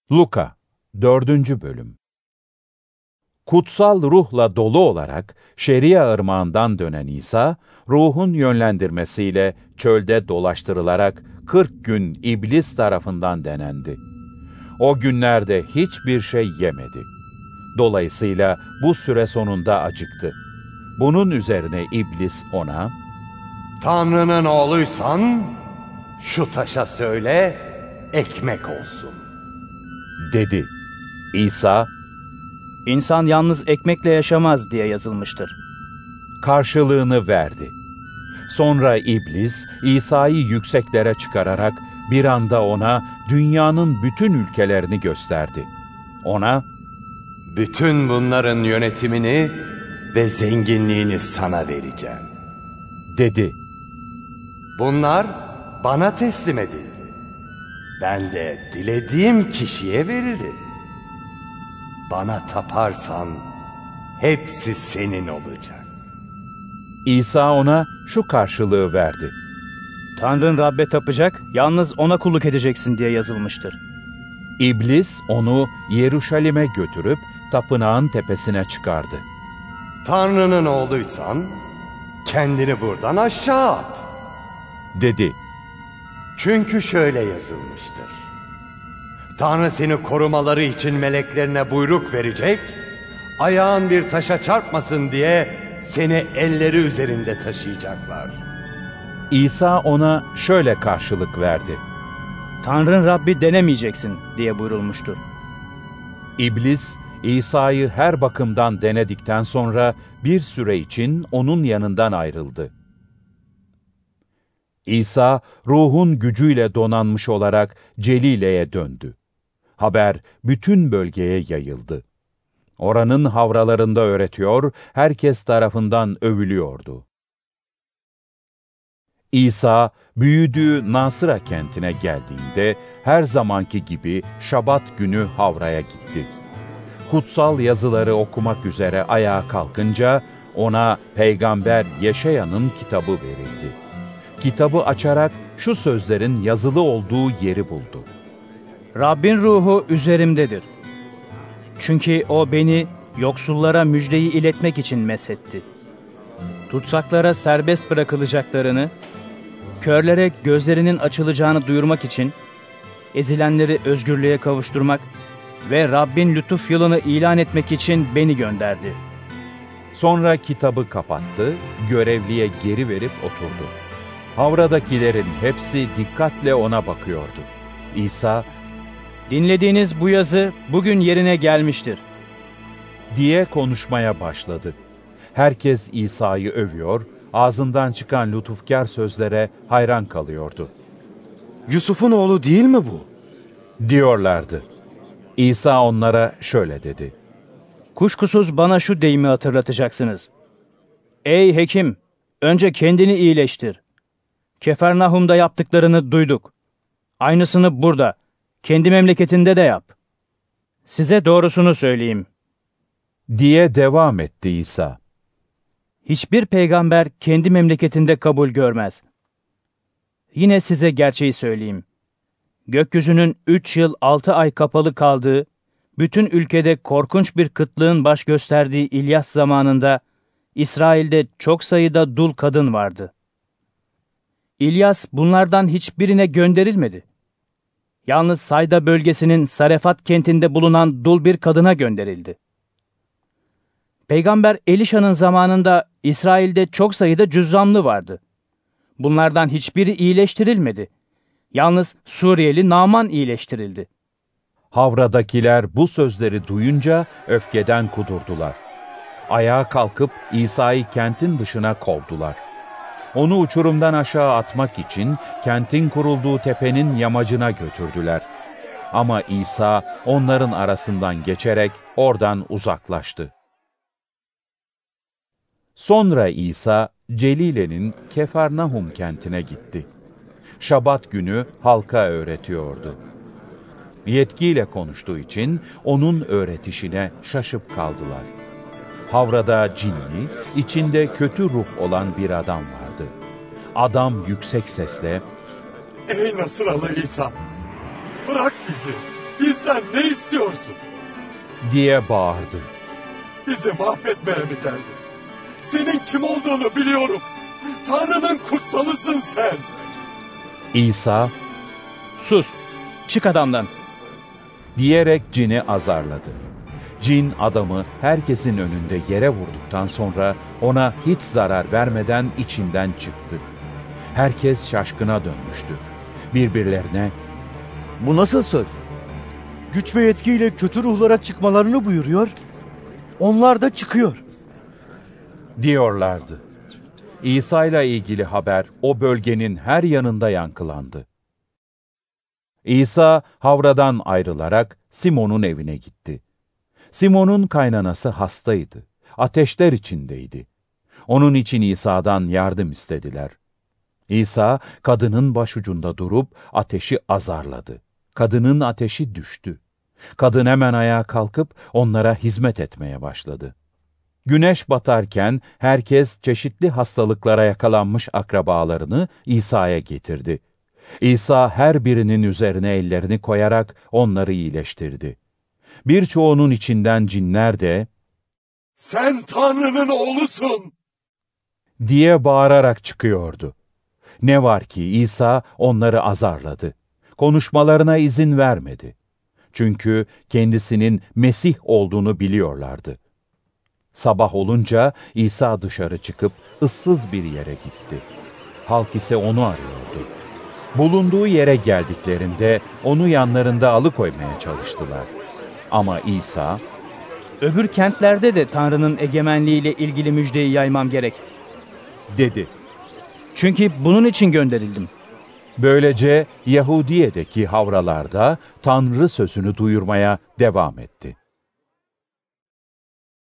Luka 4. Bölüm. Kutsal ruhla dolu olarak Şeria ırmağından dönen İsa, ruhun yönlendirmesiyle çölde dolaştırılarak 40 gün iblis tarafından denendi. O günlerde hiçbir şey yemedi. Dolayısıyla bu süre sonunda acıktı. Bunun üzerine iblis ona, "Tanrı'nın oğluysan şu taşa söyle, ekmek olsun," dedi. İsa, İnsan yalnız ekmekle yaşamaz diye yazılmıştır. karşılığını verdi. Sonra iblis, İsa'yı yükseklere çıkararak bir anda ona dünyanın bütün ülkelerini gösterdi. Ona, "Bütün bunların yönetimini ve zenginliğini sana vereceğim. dedi. Bunlar bana teslim edildi. Ben de dilediğim kişiye veririm. Bana taparsan hepsi senin olacak." İsa ona şu karşılığı verdi. Tanrın Rab'be tapacak, yalnız ona kulluk edeceksin diye yazılmıştır. İblis onu Yeruşalim'e götürüp tapınağın tepesine çıkardı. "Tanrı'nın oğluysan kendini buradan aşağı at. Dedi. Çünkü şöyle yazılmıştır: Tanrı seni korumaları için meleklerine buyruk verecek, ayağın bir taşa çarpmasın diye seni elleri üzerinde taşıyacaklar." İsa ona şöyle karşılık verdi. Tanrın Rabbi denemeyeceksin diye buyurulmuştur. İblis, İsa'yı her bakımdan denedikten sonra bir süre için onun yanından ayrıldı. İsa, ruhun gücüyle donanmış olarak Celile'ye döndü. Haber bütün bölgeye yayıldı. Oranın havralarında öğretiyor, herkes tarafından övülüyordu. İsa, büyüdüğü Nasıra kentine geldiğinde her zamanki gibi Şabat günü havraya gitti. Kutsal yazıları okumak üzere ayağa kalkınca ona Peygamber Yeşaya'nın kitabı verildi. Kitabı açarak şu sözlerin yazılı olduğu yeri buldu. Rabbin ruhu üzerimdedir. Çünkü o beni yoksullara müjdeyi iletmek için mesetti. Tutsaklara serbest bırakılacaklarını, körlere gözlerinin açılacağını duyurmak için, ezilenleri özgürlüğe kavuşturmak ve Rabbin lütuf yılını ilan etmek için beni gönderdi. Sonra kitabı kapattı, görevliye geri verip oturdu. Havradakilerin hepsi dikkatle ona bakıyordu. İsa, "Dinlediğiniz bu yazı bugün yerine gelmiştir," diye konuşmaya başladı. Herkes İsa'yı övüyor, ağzından çıkan lütufkar sözlere hayran kalıyordu. "Yusuf'un oğlu değil mi bu?" diyorlardı. İsa onlara şöyle dedi. Kuşkusuz bana şu deyimi hatırlatacaksınız. Ey hekim, önce kendini iyileştir. Kefarnahum'da yaptıklarını duyduk. Aynısını burada, kendi memleketinde de yap. Size doğrusunu söyleyeyim. Diye devam etti İsa. Hiçbir peygamber kendi memleketinde kabul görmez. Yine size gerçeği söyleyeyim. Gökyüzünün 3 yıl 6 ay kapalı kaldığı, bütün ülkede korkunç bir kıtlığın baş gösterdiği İlyas zamanında, İsrail'de çok sayıda dul kadın vardı. İlyas bunlardan hiçbirine gönderilmedi. Yalnız Sayda bölgesinin Sarefat kentinde bulunan dul bir kadına gönderildi. Peygamber Elişa'nın zamanında İsrail'de çok sayıda cüzzamlı vardı. Bunlardan hiçbiri iyileştirilmedi. Yalnız Suriyeli Naaman iyileştirildi. Havradakiler bu sözleri duyunca öfkeden kudurdular. Ayağa kalkıp İsa'yı kentin dışına kovdular. Onu uçurumdan aşağı atmak için kentin kurulduğu tepenin yamacına götürdüler. Ama İsa onların arasından geçerek oradan uzaklaştı. Sonra İsa, Celile'nin Kefarnahum kentine gitti. Şabat günü halka öğretiyordu. Yetkiyle konuştuğu için onun öğretişine şaşıp kaldılar. Havrada cinli, içinde kötü ruh olan bir adam vardı. Adam yüksek sesle, "Ey Nasıralı İsa, bırak bizi. Bizden ne istiyorsun? diye bağırdı. Bizi mahvetmeye mi geldin? Senin kim olduğunu biliyorum. Tanrı'nın kutsalısın sen. İsa, Sus, çık adamdan. diyerek cini azarladı. Cin adamı herkesin önünde yere vurduktan sonra ona hiç zarar vermeden içinden çıktı. Herkes şaşkına dönmüştü. Birbirlerine, Bu nasıl söz? Güç ve yetkiyle kötü ruhlara çıkmalarını buyuruyor. Onlar da çıkıyor. diyorlardı. İsa ile ilgili haber o bölgenin her yanında yankılandı. İsa havradan ayrılarak Simon'un evine gitti. Simon'un kaynanası hastaydı. Ateşler içindeydi. Onun için İsa'dan yardım istediler. İsa kadının başucunda durup ateşi azarladı. Kadının ateşi düştü. Kadın hemen ayağa kalkıp onlara hizmet etmeye başladı. Güneş batarken herkes çeşitli hastalıklara yakalanmış akrabalarını İsa'ya getirdi. İsa her birinin üzerine ellerini koyarak onları iyileştirdi. Birçoğunun içinden cinler de Sen Tanrı'nın oğlusun diye bağırarak çıkıyordu. Ne var ki İsa onları azarladı. Konuşmalarına izin vermedi. Çünkü kendisinin Mesih olduğunu biliyorlardı. Sabah olunca İsa dışarı çıkıp ıssız bir yere gitti. Halk ise onu arıyordu. Bulunduğu yere geldiklerinde onu yanlarında alıkoymaya çalıştılar. Ama İsa, Öbür kentlerde de Tanrı'nın egemenliğiyle ilgili müjdeyi yaymam gerek. dedi. Çünkü bunun için gönderildim. Böylece Yahudiye'deki havralarda Tanrı sözünü duyurmaya devam etti.